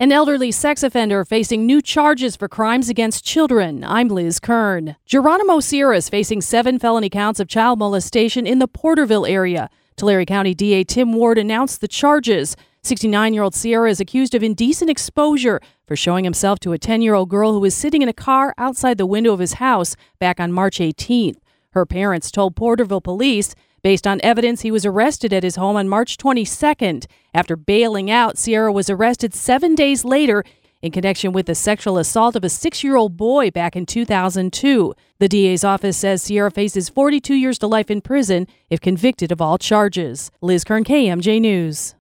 An elderly sex offender facing new charges for crimes against children. I'm Liz Kern. Geronimo Sierra is facing 7 felony counts of child molestation in the Porterville area. Tulare County DA Tim Ward announced the charges. 69-year-old Sierra is accused of indecent exposure for showing himself to a 10-year-old girl who was sitting in a car outside the window of his house back on March 18th. Her parents told Porterville police. Based on evidence, he was arrested at his home on March 22nd. After bailing out, Sierra was arrested 7 days later in connection with the sexual assault of a 6-year-old boy back in 2002. The DA's office says Sierra faces 42 years to life in prison if convicted of all charges. Liz Kern, KMJ News.